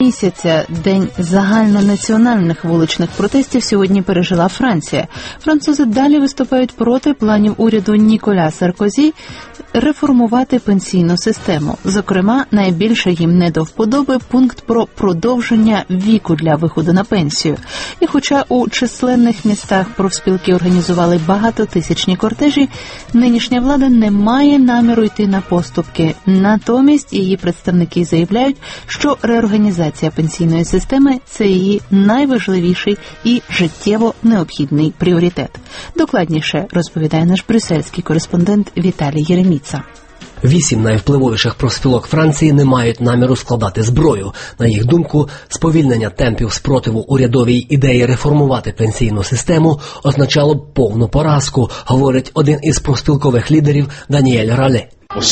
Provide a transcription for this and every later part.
місяця День загальнонаціональних вуличних протестів сьогодні пережила Франція. Французи далі виступають проти планів уряду Ніколя Саркозі реформувати пенсійну систему. Зокрема, найбільше їм не до вподоби пункт про продовження віку для виходу на пенсію. І хоча у численних містах профспілки організували багатотисячні кортежі, нинішня влада не має наміру йти на поступки. Натомість її представники заявляють, що реорганізація пенсійної системи – це її найважливіший і життєво необхідний пріоритет. Докладніше розповідає наш брюссельський кореспондент Віталій Єреміца. 8 найвпливовіших профспілок Франції не мають наміру складати зброю. На їх думку, сповільнення темпів спротиву урядовій ідеї реформувати пенсійну систему означало б повну поразку, говорить один із профспілкових лідерів Даніель Рале.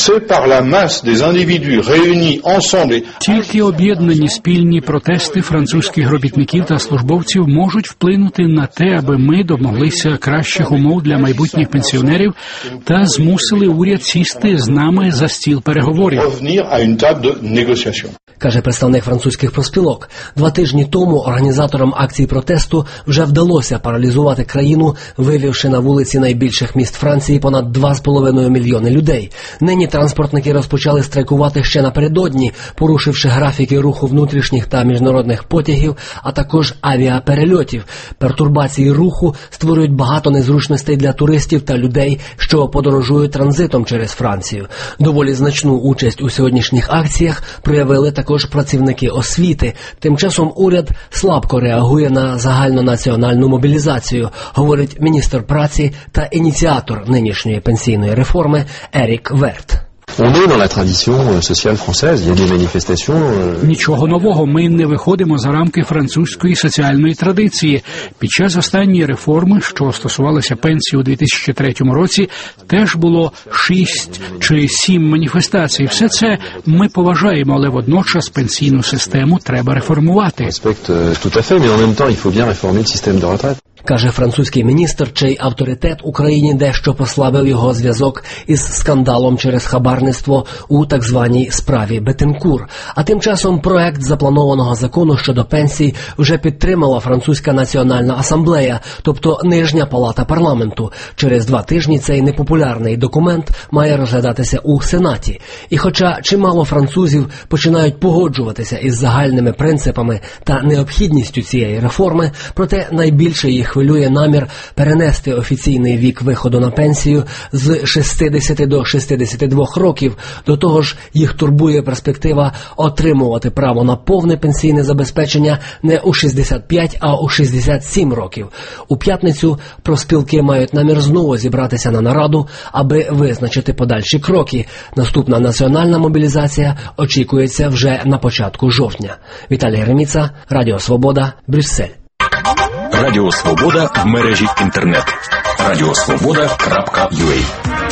Тільки об'єднані спільні протести французьких робітників та службовців можуть вплинути на те, аби ми домоглися кращих умов для майбутніх пенсіонерів та змусили уряд сісти з нами за стіл переговорів. Каже представник французьких профспілок. 2 тижні тому організаторам акції протесту вже вдалося паралізувати країну, вивівши на вулиці найбільших міст Франції понад 2,5 мільйони людей. Нині транспортники розпочали страйкувати ще напередодні, порушивши графіки руху внутрішніх та міжнародних потягів, а також авіаперельотів. Пертурбації руху створюють багато незручностей для туристів та людей, що подорожують транзитом через Францію. Доволі значну участь у сьогоднішніх акціях проявили також працівники освіти. Тим часом уряд слабко реагує на загальнонаціональну мобілізацію, говорить міністр праці та ініціатор нинішньої пенсійної реформи Ерік Верт. Нічого нового, ми не виходимо за рамки французької соціальної традиції. Під час останньої реформи, що стосувалася пенсії у 2003 році, теж було 6 чи 7 маніфестацій. Все це ми поважаємо, але водночас пенсійну систему треба реформувати. Каже французький міністр, чий авторитет Україні дещо послабив його зв'язок із скандалом через хабарництво у так званій справі Бетенкур. А тим часом проект запланованого закону щодо пенсій вже підтримала Французька національна асамблея, тобто нижня палата парламенту. Через 2 тижні цей непопулярний документ має розглядатися у Сенаті. І хоча чимало французів починають погоджуватися із загальними принципами та необхідністю цієї реформи, проте найбільше їх хвилює намір перенести офіційний вік виходу на пенсію з 60 до 62 років. До того ж, їх турбує перспектива отримувати право на повне пенсійне забезпечення не у 65, а у 67 років. У п'ятницю профспілки мають намір знову зібратися на нараду, аби визначити подальші кроки. Наступна національна мобілізація очікується вже на початку жовтня. Віталій Єреміца, Радіо Свобода, Брюссель. Радіо Свобода в мережі інтернет. Радіосвобода.ua